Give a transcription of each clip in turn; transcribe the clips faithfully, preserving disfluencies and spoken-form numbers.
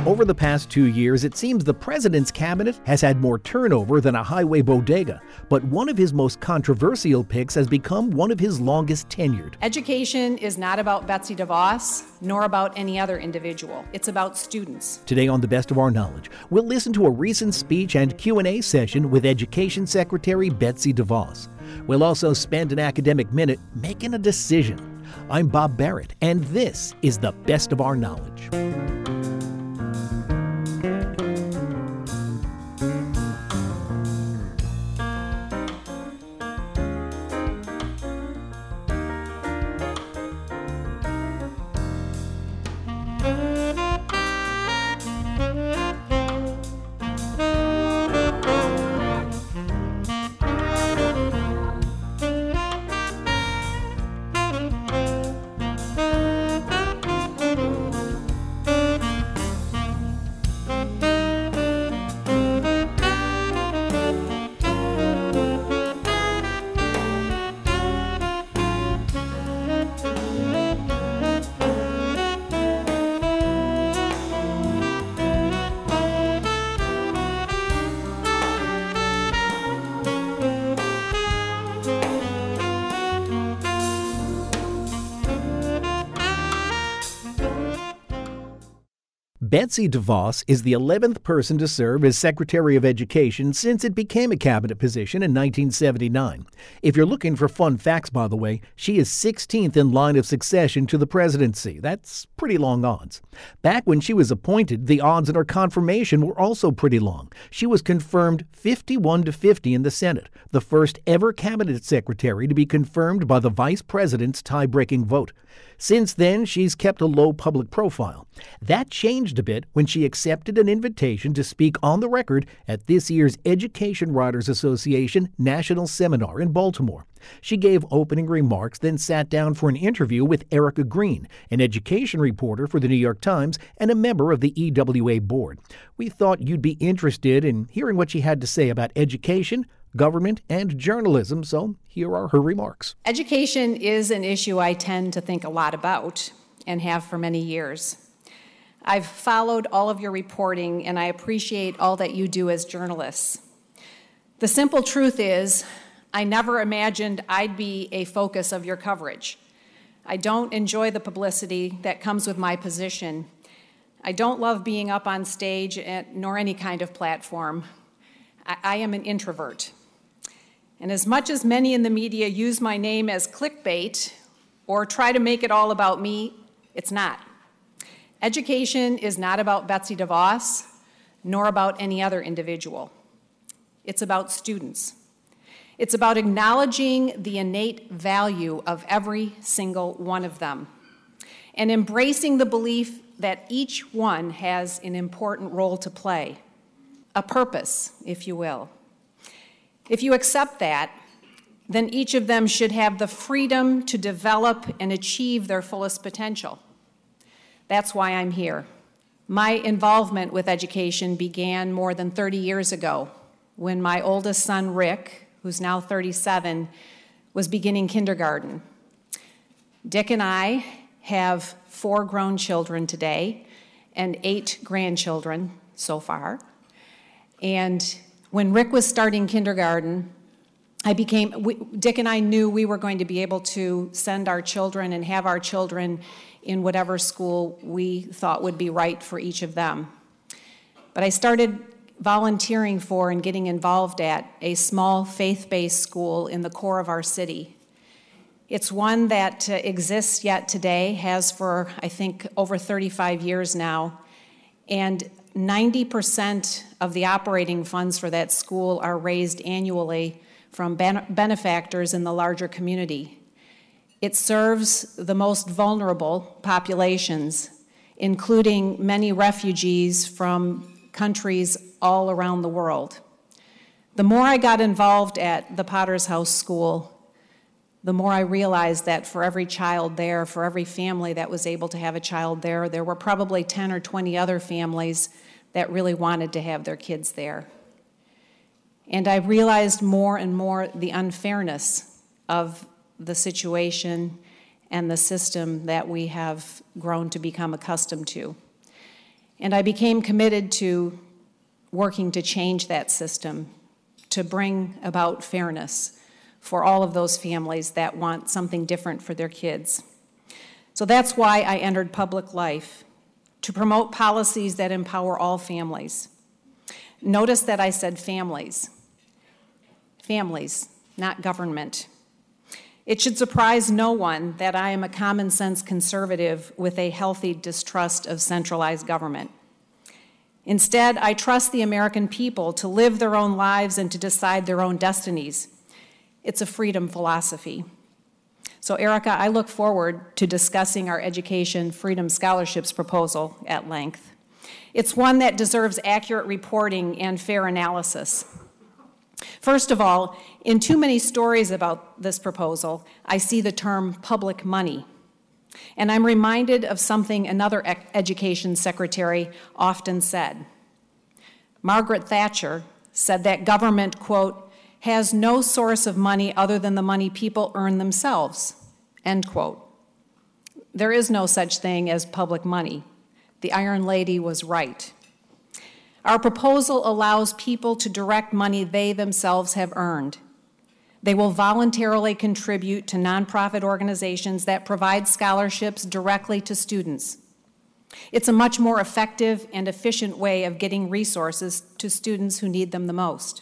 Over the past two years, it seems the president's cabinet has had more turnover than a highway bodega, but one of his most controversial picks has become one of his longest tenured. Education is not about Betsy DeVos, nor about any other individual. It's about students. Today on The Best of Our Knowledge, we'll listen to a recent speech and Q and A session with Education Secretary Betsy DeVos. We'll also spend an academic minute making a decision. I'm Bob Barrett, and this is The Best of Our Knowledge. Betsy DeVos is the eleventh person to serve as Secretary of Education since it became a cabinet position in nineteen seventy-nine. If you're looking for fun facts, by the way, she is sixteenth in line of succession to the presidency. That's pretty long odds. Back when she was appointed, the odds in her confirmation were also pretty long. She was confirmed fifty-one to fifty in the Senate, the first ever cabinet secretary to be confirmed by the vice president's tie-breaking vote. Since then, she's kept a low public profile. That changed a bit when she accepted an invitation to speak on the record at this year's Education Writers Association National Seminar in Baltimore. She gave opening remarks, then sat down for an interview with Erica Green, an education reporter for the New York Times and a member of the E W A board. We thought you'd be interested in hearing what she had to say about education, government, and journalism, so here are her remarks. Education is an issue I tend to think a lot about and have for many years. I've followed all of your reporting, and I appreciate all that you do as journalists. The simple truth is, I never imagined I'd be a focus of your coverage. I don't enjoy the publicity that comes with my position. I don't love being up on stage, nor any kind of platform. I, I am an introvert. And as much as many in the media use my name as clickbait or try to make it all about me, it's not. Education is not about Betsy DeVos, nor about any other individual. It's about students. It's about acknowledging the innate value of every single one of them and embracing the belief that each one has an important role to play, a purpose, if you will. If you accept that, then each of them should have the freedom to develop and achieve their fullest potential. That's why I'm here. My involvement with education began more than thirty years ago when my oldest son, Rick, who's now thirty-seven, was beginning kindergarten. Dick and I have four grown children today and eight grandchildren so far. And when Rick was starting kindergarten, I became, we, Dick and I knew we were going to be able to send our children and have our children in whatever school we thought would be right for each of them. But I started volunteering for and getting involved at a small faith-based school in the core of our city. It's one that uh, exists yet today, has for, I think, over thirty-five years now, and ninety percent of the operating funds for that school are raised annually from ben- benefactors in the larger community. It serves the most vulnerable populations, including many refugees from countries all around the world. The more I got involved at the Potter's House School, the more I realized that for every child there, for every family that was able to have a child there, there were probably ten or twenty other families that really wanted to have their kids there. And I realized more and more the unfairness of the situation and the system that we have grown to become accustomed to. And I became committed to working to change that system, to bring about fairness for all of those families that want something different for their kids. So that's why I entered public life, to promote policies that empower all families. Notice that I said families. Families, not government. It should surprise no one that I am a common sense conservative with a healthy distrust of centralized government. Instead, I trust the American people to live their own lives and to decide their own destinies. It's a freedom philosophy. So, Erica, I look forward to discussing our Education Freedom Scholarships proposal at length. It's one that deserves accurate reporting and fair analysis. First of all, in too many stories about this proposal, I see the term public money. And I'm reminded of something another education secretary often said. Margaret Thatcher said that government, quote, has no source of money other than the money people earn themselves, end quote. There is no such thing as public money. The Iron Lady was right. Our proposal allows people to direct money they themselves have earned. They will voluntarily contribute to nonprofit organizations that provide scholarships directly to students. It's a much more effective and efficient way of getting resources to students who need them the most.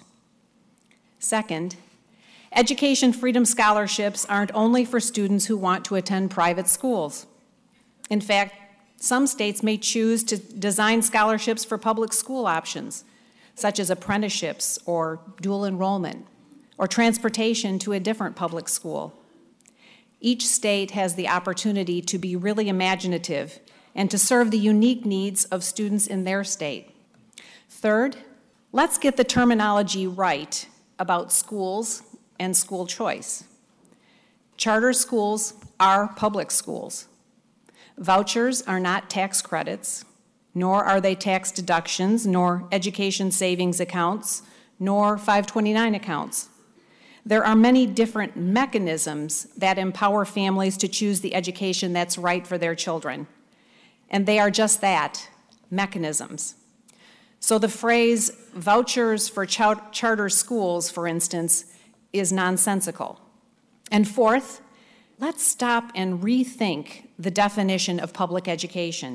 Second, Education Freedom Scholarships aren't only for students who want to attend private schools. In fact, some states may choose to design scholarships for public school options, such as apprenticeships or dual enrollment, or transportation to a different public school. Each state has the opportunity to be really imaginative and to serve the unique needs of students in their state. Third, let's get the terminology right about schools and school choice. Charter schools are public schools. Vouchers are not tax credits, nor are they tax deductions, nor education savings accounts, nor five twenty-nine accounts. There are many different mechanisms that empower families to choose the education that's right for their children. And they are just that, mechanisms. So the phrase vouchers for char- charter schools, for instance, is nonsensical. And fourth, let's stop and rethink the definition of public education.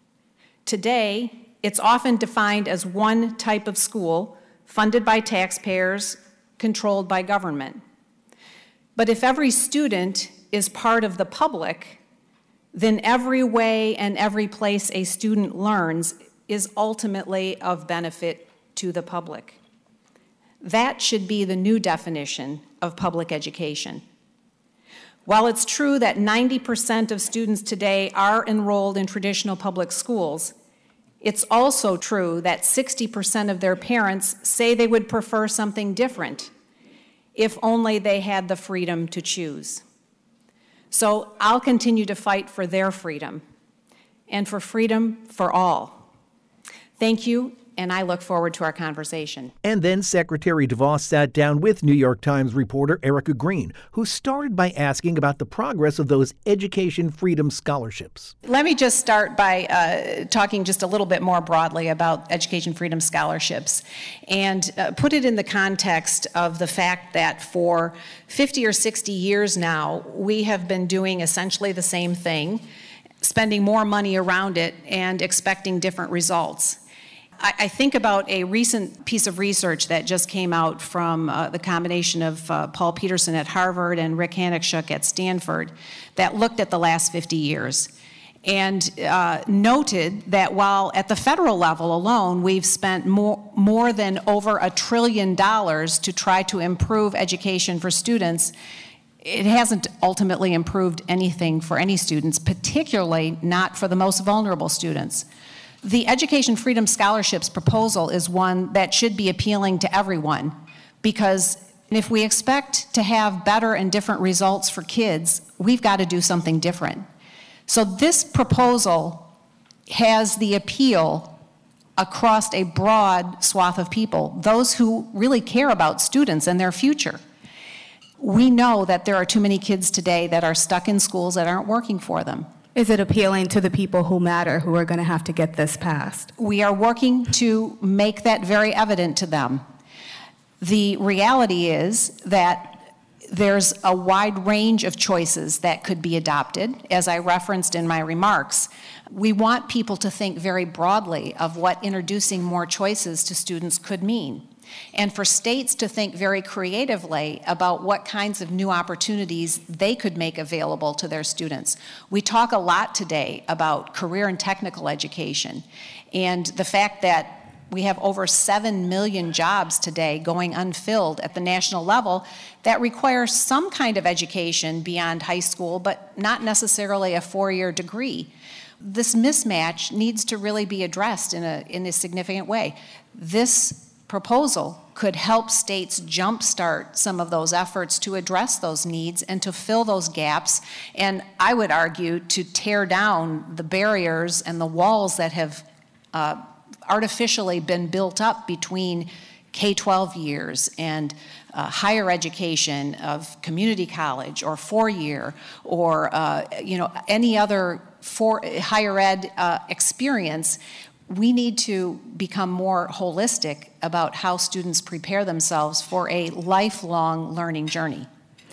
Today, it's often defined as one type of school funded by taxpayers, controlled by government. But if every student is part of the public, then every way and every place a student learns is ultimately of benefit to the public. That should be the new definition of public education. While it's true that ninety percent of students today are enrolled in traditional public schools, it's also true that sixty percent of their parents say they would prefer something different if only they had the freedom to choose. So I'll continue to fight for their freedom and for freedom for all. Thank you, and I look forward to our conversation. And then Secretary DeVos sat down with New York Times reporter Erica Green, who started by asking about the progress of those Education Freedom Scholarships. Let me just start by uh, talking just a little bit more broadly about Education Freedom Scholarships and uh, put it in the context of the fact that for fifty or sixty years now, we have been doing essentially the same thing, spending more money around it and expecting different results. I think about a recent piece of research that just came out from uh, the combination of uh, Paul Peterson at Harvard and Rick Hanekschuk at Stanford that looked at the last fifty years and uh, noted that while at the federal level alone we've spent more, more than over a trillion dollars to try to improve education for students, it hasn't ultimately improved anything for any students, particularly not for the most vulnerable students. The Education Freedom Scholarships proposal is one that should be appealing to everyone, because if we expect to have better and different results for kids, we've got to do something different. So this proposal has the appeal across a broad swath of people, those who really care about students and their future. We know that there are too many kids today that are stuck in schools that aren't working for them. Is it appealing to the people who matter, who are going to have to get this passed? We are working to make that very evident to them. The reality is that there's a wide range of choices that could be adopted, as I referenced in my remarks. We want people to think very broadly of what introducing more choices to students could mean, and for states to think very creatively about what kinds of new opportunities they could make available to their students. We talk a lot today about career and technical education, and the fact that we have over seven million jobs today going unfilled at the national level that require some kind of education beyond high school, but not necessarily a four-year degree. This mismatch needs to really be addressed in a, in a significant way. This proposal could help states jumpstart some of those efforts to address those needs and to fill those gaps, and I would argue to tear down the barriers and the walls that have uh, artificially been built up between K twelve years and uh, higher education of community college or four-year or uh, you know any other for higher ed uh, experience. We need to become more holistic about how students prepare themselves for a lifelong learning journey.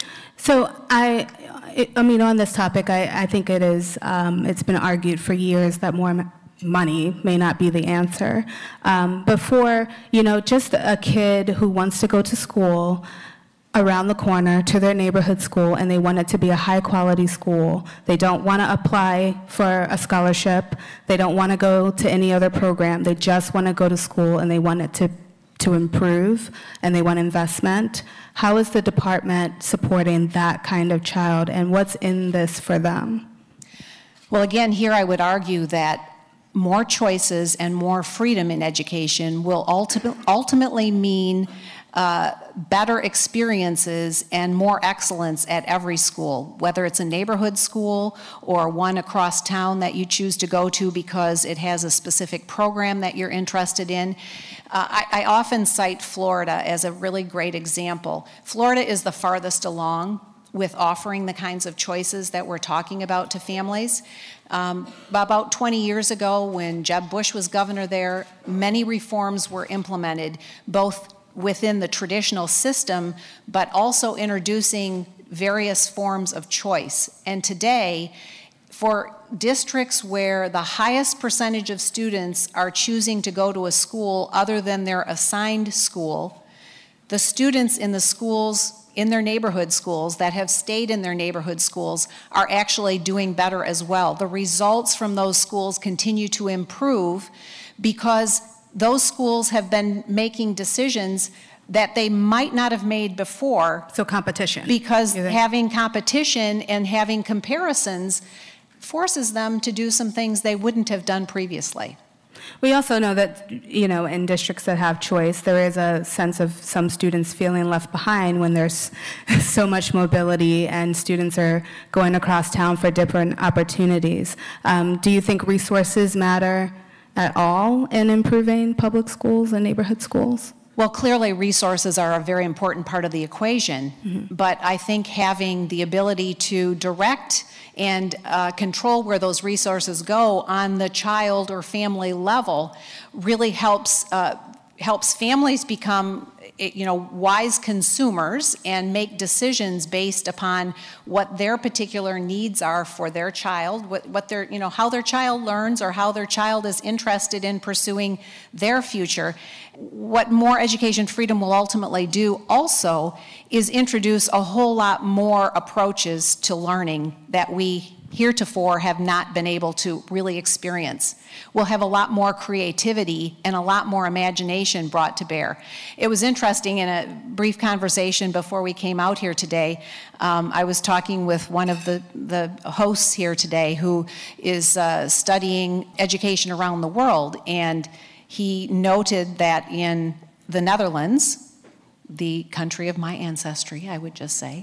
So I, I mean, on this topic, I, I think it is. Um, it's been argued for years that more money may not be the answer. Um, but for, you know, just a kid who wants to go to school around the corner to their neighborhood school and they want it to be a high quality school, they don't want to apply for a scholarship, they don't want to go to any other program, they just want to go to school and they want it to, to improve and they want investment. How is the department supporting that kind of child, and what's in this for them? Well, again, here I would argue that more choices and more freedom in education will ulti- ultimately mean uh, better experiences and more excellence at every school, whether it's a neighborhood school or one across town that you choose to go to because it has a specific program that you're interested in. Uh, I, I often cite Florida as a really great example. Florida is the farthest along with offering the kinds of choices that we're talking about to families. Um, about twenty years ago, when Jeb Bush was governor there, many reforms were implemented, both within the traditional system, but also introducing various forms of choice. And today, for districts where the highest percentage of students are choosing to go to a school other than their assigned school, the students in the schools in their neighborhood schools that have stayed in their neighborhood schools are actually doing better as well. The results from those schools continue to improve because those schools have been making decisions that they might not have made before. So competition. Because having competition and having comparisons forces them to do some things they wouldn't have done previously. We also know that, you know, in districts that have choice, there is a sense of some students feeling left behind when there's so much mobility and students are going across town for different opportunities. Um, do you think resources matter at all in improving public schools and neighborhood schools? Well, clearly resources are a very important part of the equation, mm-hmm. but I think having the ability to direct and uh, control where those resources go on the child or family level really helps uh, helps families become, you know, wise consumers and make decisions based upon what their particular needs are for their child, what, what their, you know, how their child learns or how their child is interested in pursuing their future. What more education freedom will ultimately do also is introduce a whole lot more approaches to learning that we heretofore have not been able to really experience. We'll have a lot more creativity and a lot more imagination brought to bear. It was interesting, in a brief conversation before we came out here today, um, I was talking with one of the, the hosts here today who is uh, studying education around the world, and he noted that in the Netherlands, the country of my ancestry, I would just say.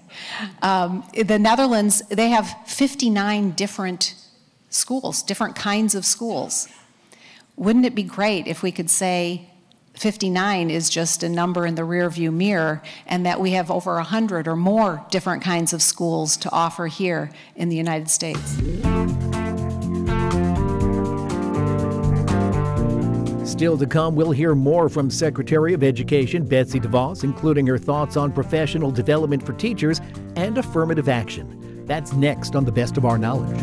Um, the Netherlands, they have fifty-nine different schools, different kinds of schools. Wouldn't it be great if we could say fifty-nine is just a number in the rearview mirror and that we have over one hundred or more different kinds of schools to offer here in the United States? Still to come, we'll hear more from Secretary of Education Betsy DeVos, including her thoughts on professional development for teachers and affirmative action. That's next on The Best of Our Knowledge.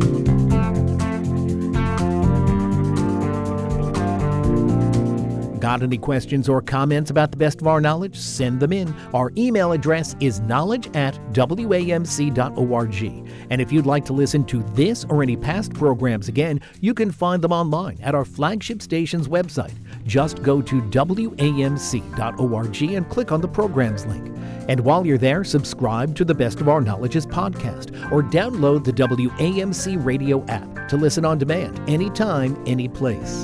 Got any questions or comments about The Best of Our Knowledge? Send them in. Our email address is knowledge at w a m c dot org. And if you'd like to listen to this or any past programs again, you can find them online at our flagship station's website. Just go to w a m c dot org and click on the programs link. And while you're there, subscribe to the Best of Our Knowledge's podcast or download the W A M C radio app to listen on demand anytime, any place.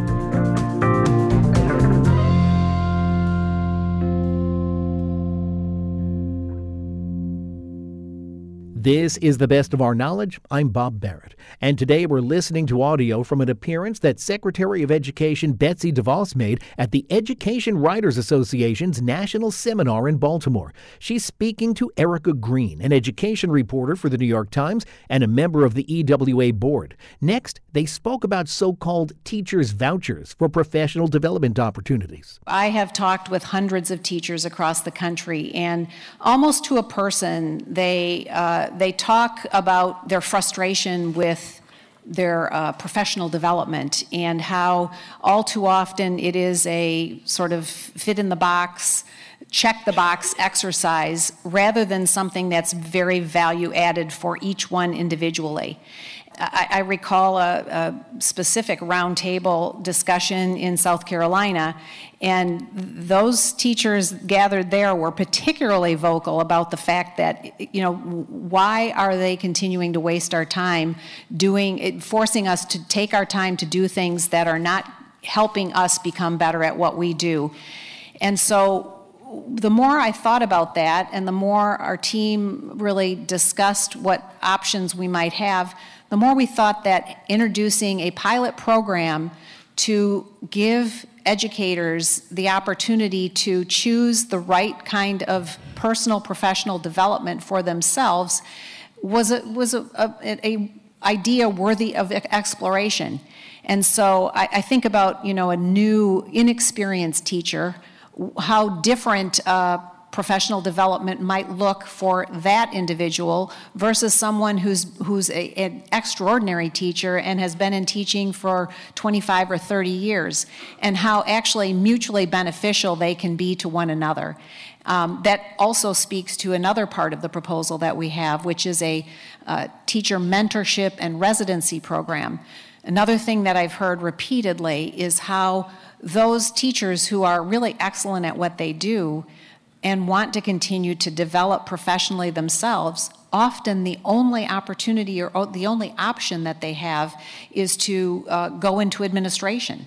This is The Best of Our Knowledge. I'm Bob Barrett, and today we're listening to audio from an appearance that Secretary of Education Betsy DeVos made at the Education Writers Association's National Seminar in Baltimore. She's speaking to Erica Green, an education reporter for the New York Times and a member of the E W A board. Next, they spoke about so-called teachers' vouchers for professional development opportunities. I have talked with hundreds of teachers across the country, and almost to a person, they uh, they talk about their frustration with their uh, professional development and how all too often it is a sort of fit in the box, check the box exercise rather than something that's very value added for each one individually. I, I recall a, a specific roundtable discussion in South Carolina, and those teachers gathered there were particularly vocal about the fact that, you know, why are they continuing to waste our time doing, forcing us to take our time to do things that are not helping us become better at what we do. And so the more I thought about that and the more our team really discussed what options we might have, the more we thought that introducing a pilot program to give educators the opportunity to choose the right kind of personal professional development for themselves was a, was a, a, a idea worthy of exploration. And so I, I think about, you know, a new inexperienced teacher, how different uh, professional development might look for that individual versus someone who's who's a, an extraordinary teacher and has been in teaching for twenty-five or thirty years, and how actually mutually beneficial they can be to one another. Um, that also speaks to another part of the proposal that we have, which is a uh, teacher mentorship and residency program. Another thing that I've heard repeatedly is how those teachers who are really excellent at what they do and want to continue to develop professionally themselves, often the only opportunity or the only option that they have is to uh, go into administration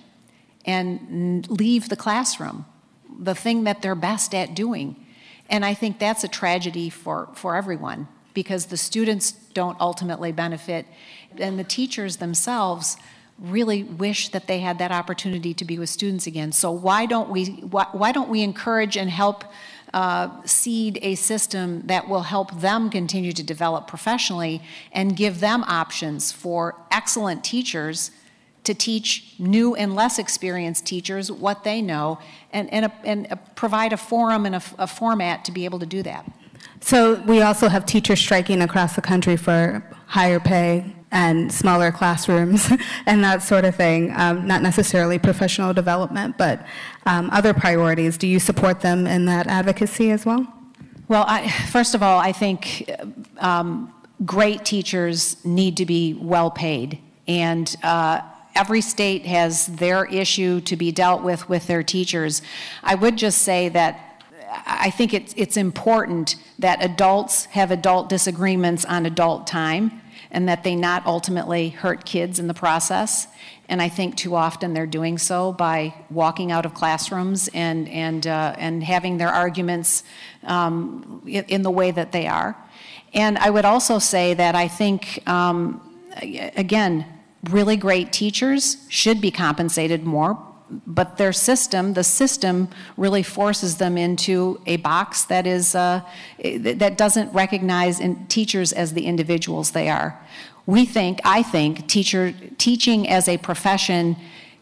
and leave the classroom, the thing that they're best at doing. And I think that's a tragedy for, for everyone, because the students don't ultimately benefit, and the teachers themselves really wish that they had that opportunity to be with students again. So why don't we why, why don't we encourage and help uh, seed a system that will help them continue to develop professionally and give them options for excellent teachers to teach new and less experienced teachers what they know, and, and, a, and a, provide a forum and a, a format to be able to do that. So we also have teachers striking across the country for higher pay and smaller classrooms and that sort of thing, um, not necessarily professional development, but um, other priorities. Do you support them in that advocacy as well? Well, I, first of all, I think um, great teachers need to be well paid, and uh, every state has their issue to be dealt with with their teachers. I would just say that I think it's, it's important that adults have adult disagreements on adult time, and that they not ultimately hurt kids in the process. And I think too often they're doing so by walking out of classrooms and and uh, and having their arguments um, in, in the way that they are. And I would also say that I think, um, again, really great teachers should be compensated more, but their system, the system really forces them into a box that is uh, that doesn't recognize in teachers as the individuals they are. We think, I think, teacher teaching as a profession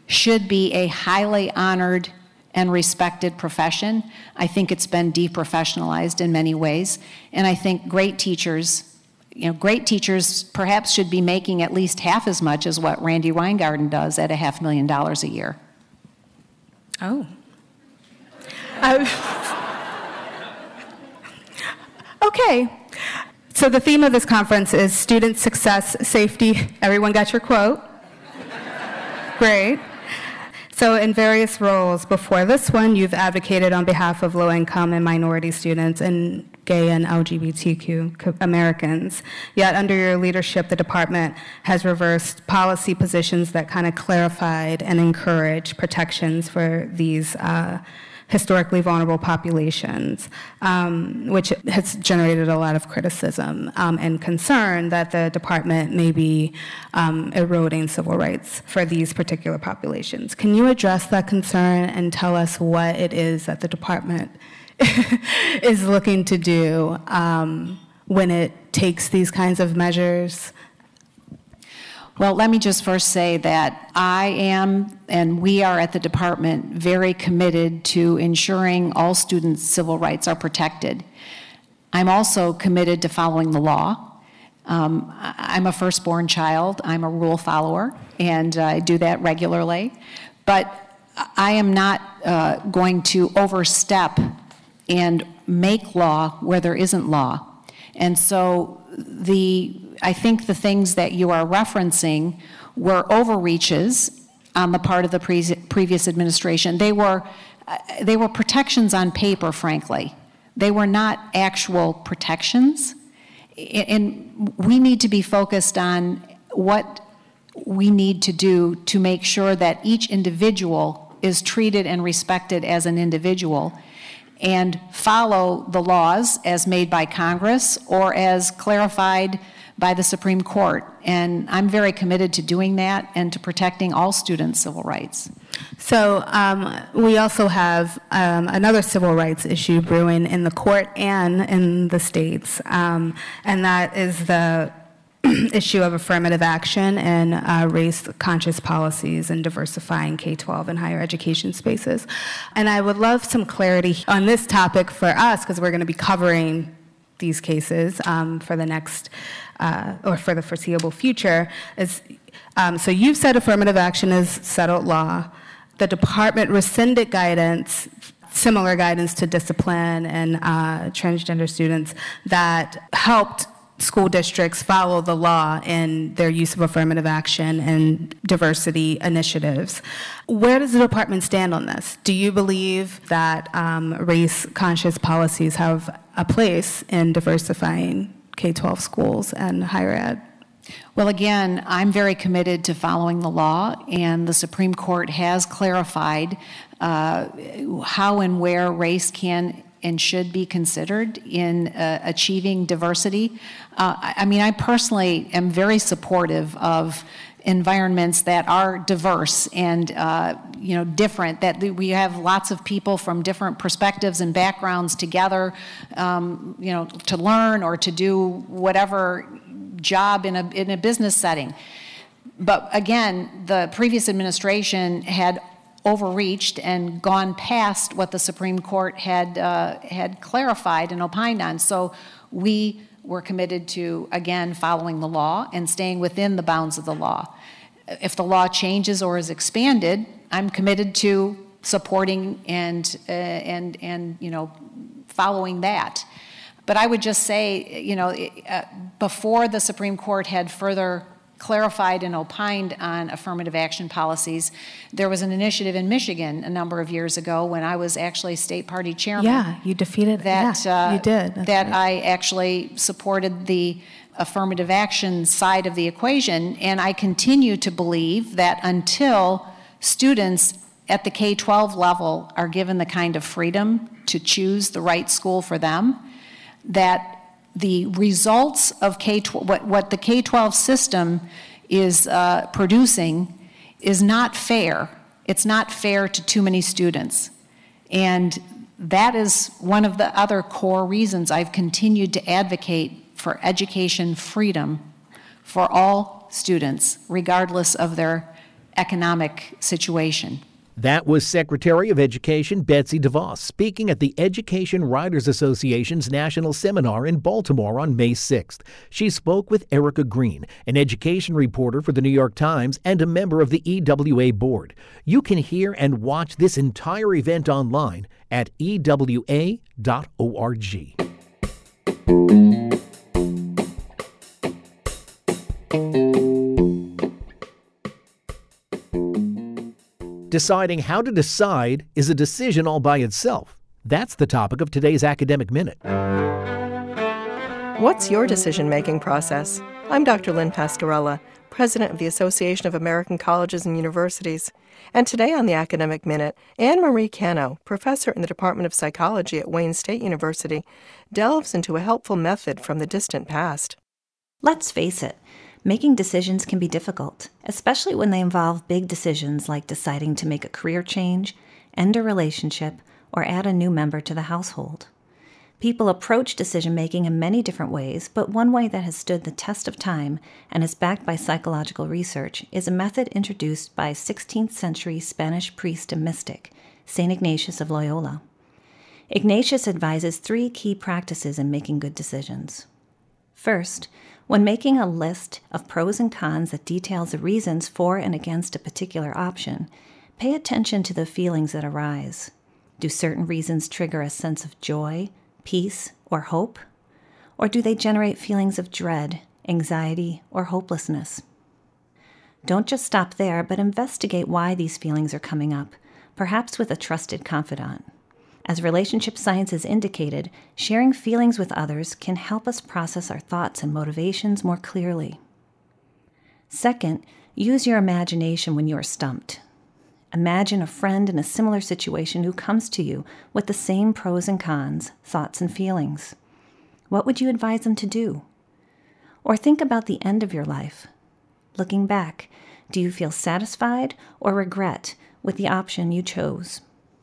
should be a highly honored and respected profession. I think it's been deprofessionalized in many ways, and I think great teachers, you know, great teachers perhaps should be making at least half as much as what Randi Weingarten does at a half million dollars a year. Oh. Uh, okay. So the theme of this conference is student success, safety. Everyone got your quote? Great. So in various roles before this one, you've advocated on behalf of low-income and minority students and gay and L G B T Q Americans. Yet under your leadership, the department has reversed policy positions that kind of clarified and encouraged protections for these uh, historically vulnerable populations, um, which has generated a lot of criticism um, and concern that the department may be um, eroding civil rights for these particular populations. Can you address that concern and tell us what it is that the department is looking to do um, when it takes these kinds of measures? Well, let me just first say that I am, and we are at the department, very committed to ensuring all students' civil rights are protected. I'm also committed to following the law. Um, I'm a firstborn child. I'm a rule follower, and I do that regularly. But I am not uh, going to overstep and make law where there isn't law. And so the I think the things that you are referencing were overreaches on the part of the pre- previous administration. They were, uh, they were protections on paper, frankly. They were not actual protections. And we need to be focused on what we need to do to make sure that each individual is treated and respected as an individual, and follow the laws as made by Congress or as clarified by the Supreme Court. And I'm very committed to doing that and to protecting all students' civil rights. So um, we also have um, another civil rights issue brewing in the court and in the states, um, and that is the issue of affirmative action and uh, race-conscious policies and diversifying K twelve and higher education spaces. And I would love some clarity on this topic for us, because we're going to be covering these cases um, for the next, uh, or for the foreseeable future. Is, um, so you've said affirmative action is settled law. The department rescinded guidance, similar guidance to discipline and uh, transgender students, that helped school districts follow the law in their use of affirmative action and diversity initiatives. Where does the department stand on this? Do you believe that um, race-conscious policies have a place in diversifying K twelve schools and higher ed? Well, again, I'm very committed to following the law, and the Supreme Court has clarified uh, how and where race can and should be considered in uh, achieving diversity. Uh, I, I mean, I personally am very supportive of environments that are diverse and uh, you know, different, that we have lots of people from different perspectives and backgrounds together, um, you know, to learn or to do whatever job in a, in a business setting. But again, the previous administration had overreached and gone past what the Supreme Court had uh, had clarified and opined on. So we were committed to, again, following the law and staying within the bounds of the law. If the law changes or is expanded, I'm committed to supporting and uh, and and you know, following that. But I would just say, you know, uh, before the Supreme Court had further clarified and opined on affirmative action policies, there was an initiative in Michigan a number of years ago when I was actually state party chairman. Yeah, you defeated that. Yeah, uh, you did. That's that right. I actually supported the affirmative action side of the equation, and I continue to believe that until students at the K twelve level are given the kind of freedom to choose the right school for them, that the results of K twelve, what, what the K twelve system is uh, producing is not fair. It's not fair to too many students. And that is one of the other core reasons I've continued to advocate for education freedom for all students, regardless of their economic situation. That was Secretary of Education Betsy DeVos speaking at the Education Writers Association's National Seminar in Baltimore on May sixth. She spoke with Erica Green, an education reporter for the New York Times and a member of the E W A board. You can hear and watch this entire event online at E W A dot org. Deciding how to decide is a decision all by itself. That's the topic of today's Academic Minute. What's your decision-making process? I'm Doctor Lynn Pascarella, President of the Association of American Colleges and Universities. And today on the Academic Minute, Anne Marie Cano, professor in the Department of Psychology at Wayne State University, delves into a helpful method from the distant past. Let's face it, making decisions can be difficult, especially when they involve big decisions like deciding to make a career change, end a relationship, or add a new member to the household. People approach decision-making in many different ways, but one way that has stood the test of time and is backed by psychological research is a method introduced by sixteenth century Spanish priest and mystic, Saint Ignatius of Loyola. Ignatius advises three key practices in making good decisions. First, when making a list of pros and cons that details the reasons for and against a particular option, pay attention to the feelings that arise. Do certain reasons trigger a sense of joy, peace, or hope? Or do they generate feelings of dread, anxiety, or hopelessness? Don't just stop there, but investigate why these feelings are coming up, perhaps with a trusted confidant. As relationship science has indicated, sharing feelings with others can help us process our thoughts and motivations more clearly. Second, use your imagination when you are stumped. Imagine a friend in a similar situation who comes to you with the same pros and cons, thoughts and feelings. What would you advise them to do? Or think about the end of your life. Looking back, do you feel satisfied or regret with the option you chose?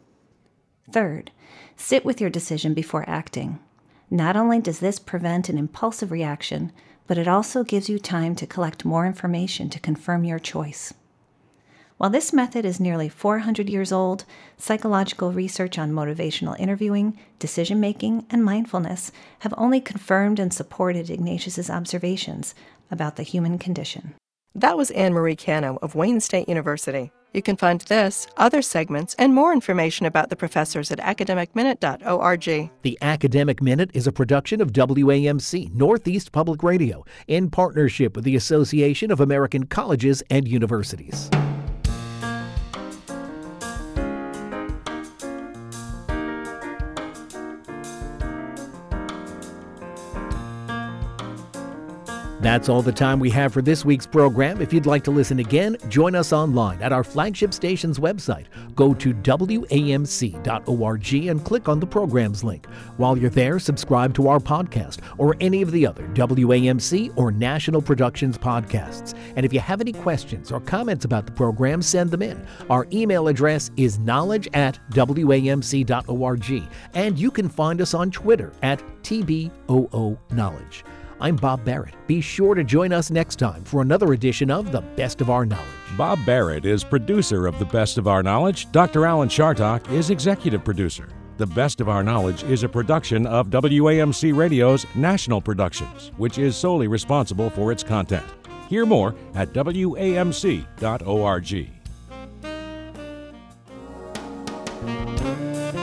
Third, sit with your decision before acting. Not only does this prevent an impulsive reaction, but it also gives you time to collect more information to confirm your choice. While this method is nearly four hundred years old, psychological research on motivational interviewing, decision-making, and mindfulness have only confirmed and supported Ignatius's observations about the human condition. That was Anne Marie Cano of Wayne State University. You can find this, other segments, and more information about the professors at academic minute dot org. The Academic Minute is a production of W A M C, Northeast Public Radio, in partnership with the Association of American Colleges and Universities. That's all the time we have for this week's program. If you'd like to listen again, join us online at our flagship station's website. Go to W A M C dot org and click on the programs link. While you're there, subscribe to our podcast or any of the other W A M C or National Productions podcasts. And if you have any questions or comments about the program, send them in. Our email address is knowledge at W A M C dot org, and you can find us on Twitter at T B O O Knowledge. I'm Bob Barrett. Be sure to join us next time for another edition of The Best of Our Knowledge. Bob Barrett is producer of The Best of Our Knowledge. Doctor Alan Chartock is executive producer. The Best of Our Knowledge is a production of W A M C Radio's National Productions, which is solely responsible for its content. Hear more at W A M C dot org.